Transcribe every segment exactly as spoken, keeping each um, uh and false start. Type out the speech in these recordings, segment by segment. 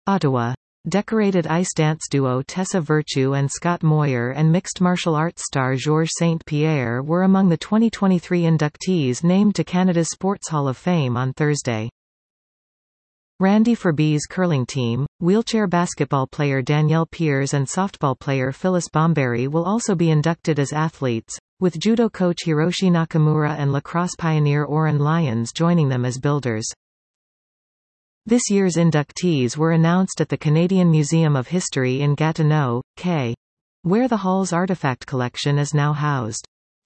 Ottawa. Decorated ice dance duo Tessa Virtue and Scott Moir and mixed martial arts star Georges Saint Pierre were among the twenty twenty-three inductees named to Canada's Sports Hall of Fame on Thursday. Randy Ferbey's curling team, wheelchair basketball player Danielle Peers and softball player Phyllis Bomberry will also be inducted as athletes, with judo coach Hiroshi Nakamura and lacrosse pioneer Oren Lyons joining them as builders. This year's inductees were announced at the Canadian Museum of History in Gatineau, Quebec, where the Hall's artifact collection is now housed.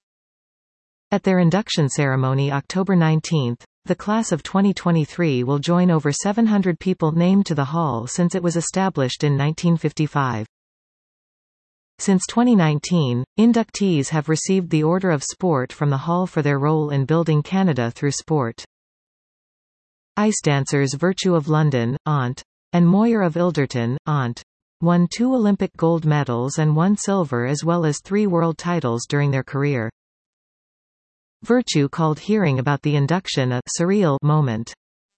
At their induction ceremony October nineteenth, the class of twenty twenty-three will join over seven hundred people named to the Hall since it was established in nineteen fifty-five. Since twenty nineteen, inductees have received the Order of Sport from the Hall for their role in building Canada through sport. Ice dancers Virtue of London, Aunt, and Moir of Ilderton, Aunt, won two Olympic gold medals and one silver as well as three world titles during their career. Virtue called hearing about the induction a surreal moment.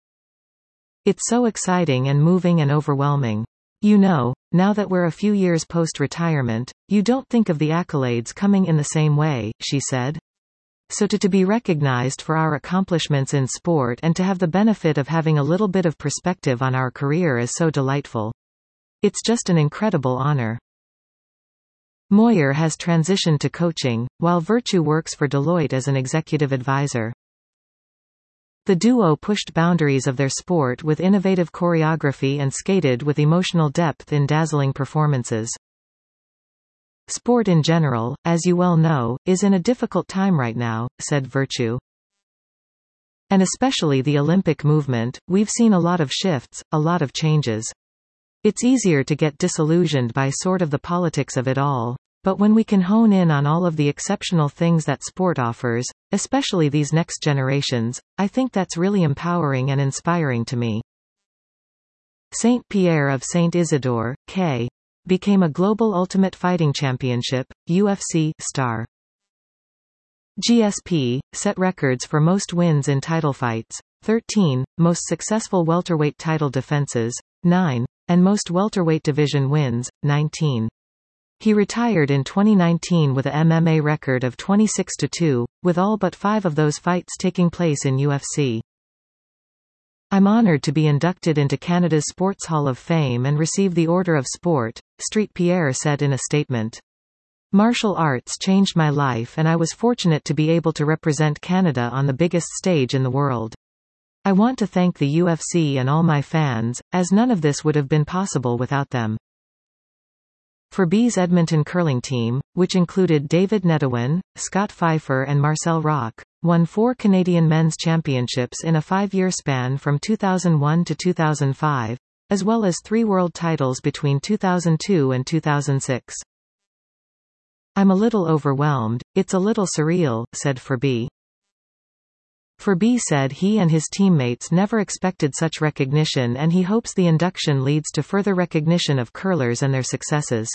It's so exciting and moving and overwhelming. You know, now that we're a few years post-retirement, you don't think of the accolades coming in the same way, she said. So to, to be recognized for our accomplishments in sport and to have the benefit of having a little bit of perspective on our career is so delightful. It's just an incredible honor. Moir has transitioned to coaching, while Virtue works for Deloitte as an executive advisor. The duo pushed boundaries of their sport with innovative choreography and skated with emotional depth in dazzling performances. Sport in general, as you well know, is in a difficult time right now, said Virtue. And especially the Olympic movement, we've seen a lot of shifts, a lot of changes. It's easier to get disillusioned by sort of the politics of it all, but when we can hone in on all of the exceptional things that sport offers, especially these next generations, I think that's really empowering and inspiring to me. Saint Pierre of Saint Isidore, Quebec, became a Global Ultimate Fighting Championship, U F C, star. G S P, set records for most wins in title fights, thirteen, most successful welterweight title defenses, nine, and most welterweight division wins, nineteen. He retired in twenty nineteen with a M M A record of twenty-six to two, with all but five of those fights taking place in U F C. I'm honored to be inducted into Canada's Sports Hall of Fame and receive the Order of Sport, Saint Pierre said in a statement. Martial arts changed my life and I was fortunate to be able to represent Canada on the biggest stage in the world. I want to thank the U F C and all my fans, as none of this would have been possible without them. Ferbey's Edmonton curling team, which included David Nedohin, Scott Pfeiffer and Marcel Rock, won four Canadian men's championships in a five-year span from two thousand one to two thousand five, as well as three world titles between two thousand two and two thousand six. I'm a little overwhelmed, it's a little surreal, said Ferbey. Ferbey said he and his teammates never expected such recognition and he hopes the induction leads to further recognition of curlers and their successes.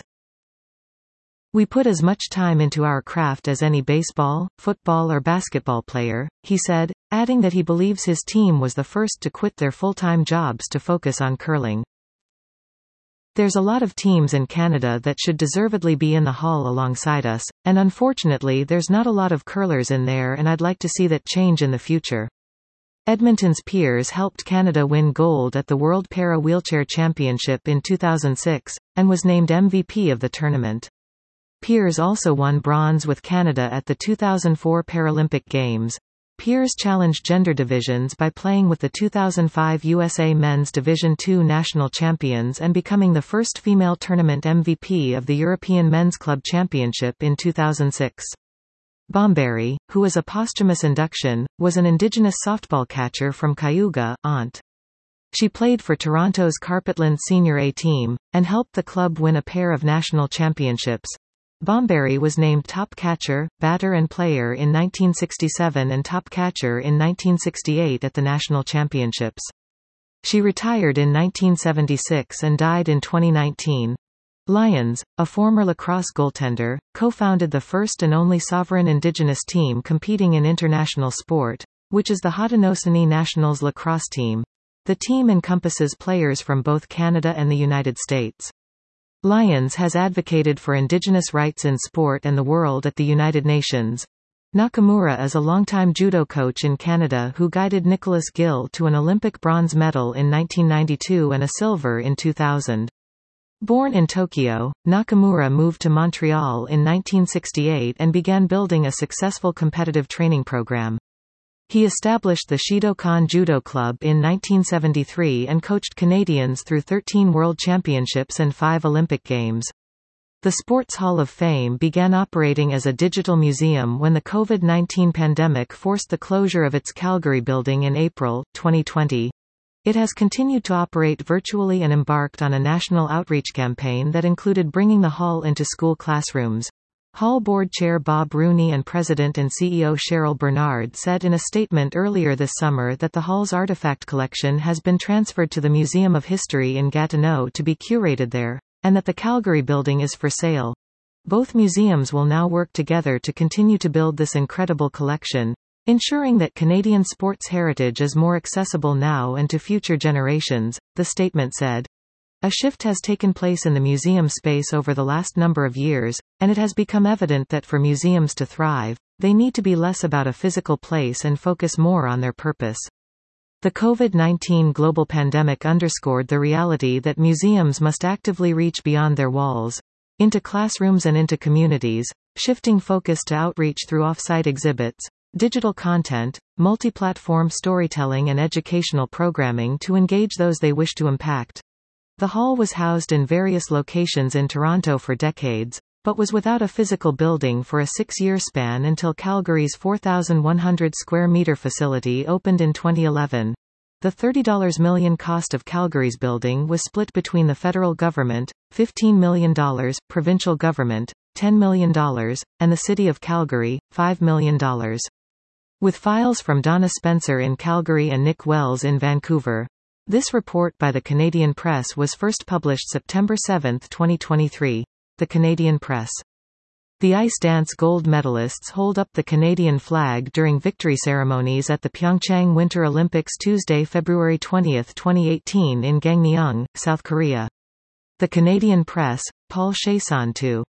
We put as much time into our craft as any baseball, football or basketball player, he said, adding that he believes his team was the first to quit their full-time jobs to focus on curling. There's a lot of teams in Canada that should deservedly be in the hall alongside us, and unfortunately there's not a lot of curlers in there and I'd like to see that change in the future. Edmonton's Peers helped Canada win gold at the World Para-Wheelchair Championship in two thousand six, and was named M V P of the tournament. Peers also won bronze with Canada at the two thousand four Paralympic Games. Peers challenged gender divisions by playing with the two thousand five U S A Men's Division two national champions and becoming the first female tournament M V P of the European Men's Club Championship in two thousand six. Bomberry, who is a posthumous induction, was an Indigenous softball catcher from Cayuga, Aunt. She played for Toronto's Carpetland Senior A team, and helped the club win a pair of national championships. Bomberry was named top catcher, batter and player in nineteen sixty-seven and top catcher in nineteen sixty-eight at the national championships. She retired in nineteen seventy-six and died in twenty nineteen. Lyons, a former lacrosse goaltender, co-founded the first and only sovereign Indigenous team competing in international sport, which is the Haudenosaunee Nationals lacrosse team. The team encompasses players from both Canada and the United States. Lyons has advocated for indigenous rights in sport and the world at the United Nations. Nakamura is a longtime judo coach in Canada who guided Nicholas Gill to an Olympic bronze medal in nineteen ninety-two and a silver in two thousand. Born in Tokyo, Nakamura moved to Montreal in nineteen sixty-eight and began building a successful competitive training program. He established the Shidokan Judo Club in nineteen seventy-three and coached Canadians through thirteen World Championships and five Olympic Games. The Sports Hall of Fame began operating as a digital museum when the COVID nineteen pandemic forced the closure of its Calgary building in April twenty twenty. It has continued to operate virtually and embarked on a national outreach campaign that included bringing the hall into school classrooms. Hall Board Chair Bob Rooney and President and C E O Cheryl Bernard said in a statement earlier this summer that the Hall's artifact collection has been transferred to the Museum of History in Gatineau to be curated there, and that the Calgary building is for sale. Both museums will now work together to continue to build this incredible collection, ensuring that Canadian sports heritage is more accessible now and to future generations, the statement said. A shift has taken place in the museum space over the last number of years, and it has become evident that for museums to thrive, they need to be less about a physical place and focus more on their purpose. The COVID nineteen global pandemic underscored the reality that museums must actively reach beyond their walls, into classrooms and into communities, shifting focus to outreach through off-site exhibits, digital content, multi-platform storytelling and educational programming to engage those they wish to impact. The hall was housed in various locations in Toronto for decades, but was without a physical building for a six-year span until Calgary's four thousand one hundred square meter facility opened in twenty eleven. The thirty million dollars cost of Calgary's building was split between the federal government, fifteen million dollars, provincial government, ten million dollars, and the City of Calgary, five million dollars. With files from Donna Spencer in Calgary and Nick Wells in Vancouver. This report by the Canadian Press was first published September seventh twenty twenty-three. The Canadian Press. The ice dance gold medalists hold up the Canadian flag during victory ceremonies at the Pyeongchang Winter Olympics Tuesday, February twentieth, twenty eighteen in Gangneung, South Korea. The Canadian Press, Paul Chaisson two.